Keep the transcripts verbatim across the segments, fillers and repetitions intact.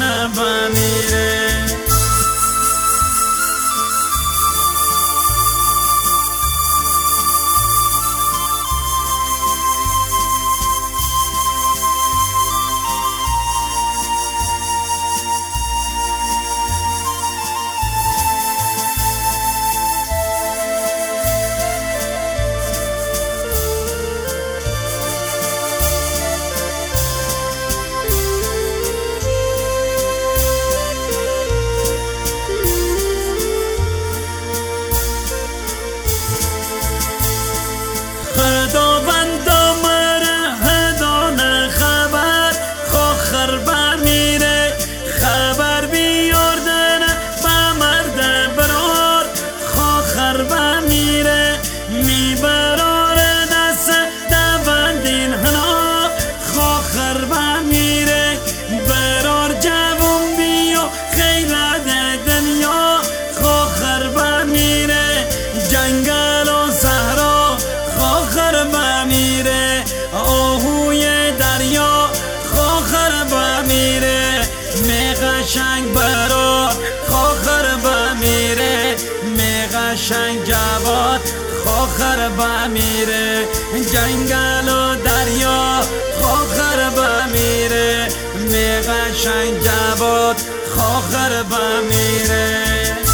ننه بمیره. خداوند آمره هدانه خبر خاخر بمیره، خبر بیاردنه به مرد برار خاخر بمیره. میبرار دست دوندین هنا خاخر بمیره، برار جوون بیا خیرد دنیا خاخر بمیره. جنگل و صحرا خاخر بمیره، آهوی دریا خاخر بمیره. می قشنگ برار خاخر بمیره، می قشنگ جواد خاخر بمیره. جنگل و دریا خاخر بمیره، می قشنگ جواد خاخر بمیره.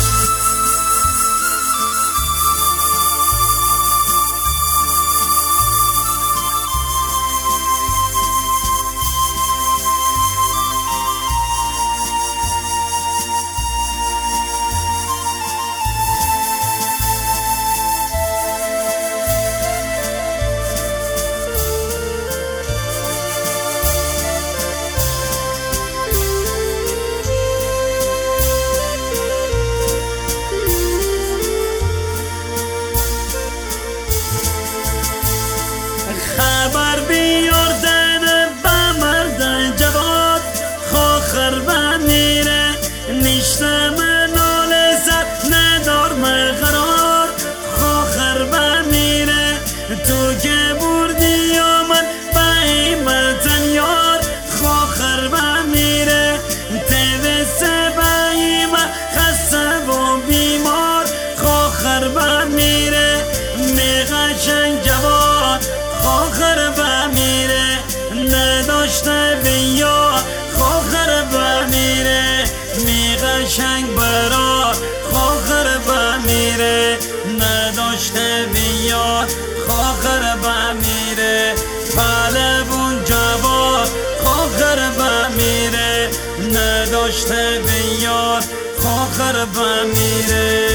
خبر بیاردن به مرد جواد خاخر بمیره، نیشتم ناله زد ندارم قرار خاخر بمیره. تو که بردی و من به ایمتن یار خاخر بمیره. توسته به ایمت خسته و بیمار خاخر بمیره. می قشنگ جواد خاخر بمیره، نداشته بیا خاخر بمیره. می قشنگ برار خاخر بمیره، نداشته بیا خاخر بمیره. پهلوان جواد خاخر بمیره، نداشته بیا خاخر بمیره.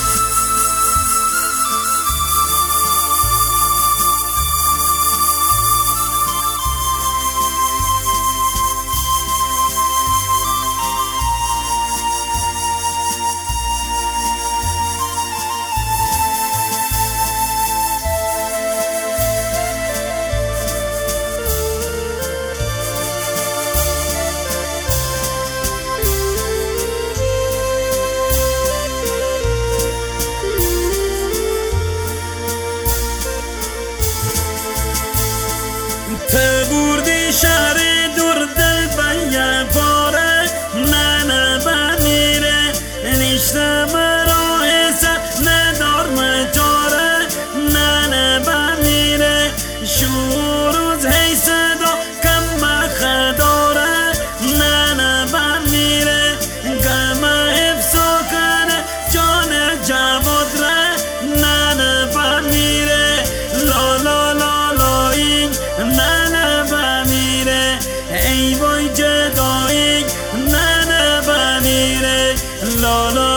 تو بردی شهر دور دل به یه پاره ننه بمیره. نیشته برای سر ندارم چاره ننه بمیره. شوروز هی صدا کم خداره ننه بمیره. گم حفظا کنه جان جواد ره ننه بمیره. لا لا لا لا این ننه بمیره، ای وای جدایی ننه بمیره. لا لا